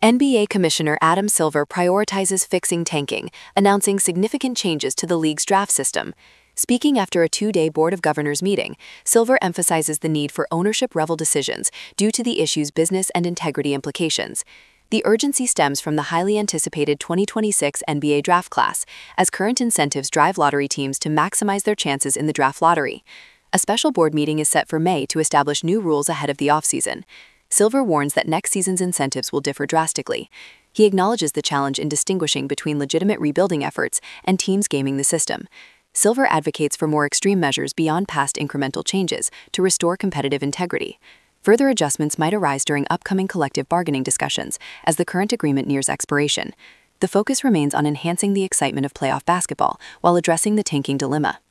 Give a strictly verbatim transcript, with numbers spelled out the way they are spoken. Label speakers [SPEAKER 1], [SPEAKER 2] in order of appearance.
[SPEAKER 1] N B A Commissioner Adam Silver prioritizes fixing tanking, announcing significant changes to the league's draft system. Speaking after a two-day Board of Governors meeting, Silver emphasizes the need for ownership-level decisions due to the issue's business and integrity implications. The urgency stems from the highly anticipated twenty twenty-six N B A draft class, as current incentives drive lottery teams to maximize their chances in the draft lottery. A special board meeting is set for May to establish new rules ahead of the offseason. Silver warns that next season's incentives will differ drastically. He acknowledges the challenge in distinguishing between legitimate rebuilding efforts and teams gaming the system. Silver advocates for more extreme measures beyond past incremental changes to restore competitive integrity. Further adjustments might arise during upcoming collective bargaining discussions as the current agreement nears expiration. The focus remains on enhancing the excitement of playoff basketball while addressing the tanking dilemma.